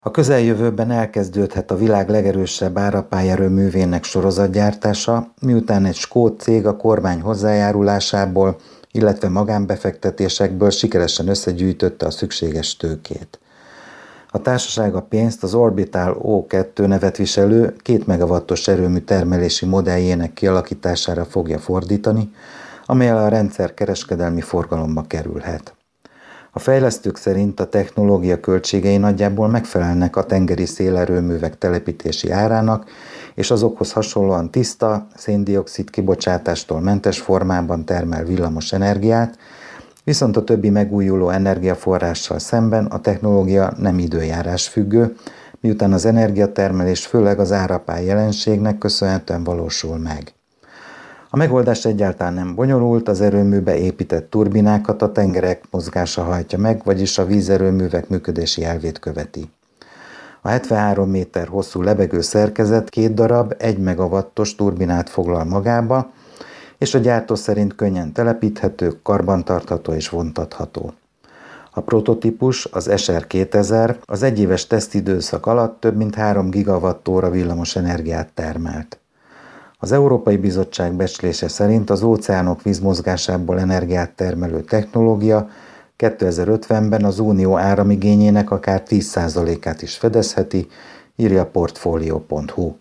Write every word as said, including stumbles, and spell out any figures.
A közeljövőben elkezdődhet a világ legerősebb árapályerőművének sorozatgyártása, miután egy skót cég a kormány hozzájárulásából, illetve magánbefektetésekből sikeresen összegyűjtötte a szükséges tőkét. A társaság a pénzt az Orbital O kettő nevet viselő két megawattos erőmű termelési modelljének kialakítására fogja fordítani, amellyel a rendszer kereskedelmi forgalomba kerülhet. A fejlesztők szerint a technológia költségei nagyjából megfelelnek a tengeri szélerőművek telepítési árának, és azokhoz hasonlóan tiszta, szén-dioxid kibocsátástól mentes formában termel villamos energiát, viszont a többi megújuló energiaforrással szemben a technológia nem időjárás függő, miután az energiatermelés főleg az árapály jelenségnek köszönhetően valósul meg. A megoldás egyáltalán nem bonyolult, az erőműbe épített turbinákat a tengerek mozgása hajtja meg, vagyis a vízerőművek működési elvét követi. A hetvenhárom méter hosszú lebegő szerkezet két darab egy megawattos turbinát foglal magába, és a gyártó szerint könnyen telepíthető, karbantartható és vontatható. A prototípus, az S R kétezer az egyéves tesztidőszak alatt több mint három gigawattóra villamos energiát termelt. Az Európai Bizottság becslése szerint az óceánok vízmozgásából energiát termelő technológia kétezer-ötvenben az unió áramigényének akár tíz százalékát is fedezheti, írja a portfolio pont hu.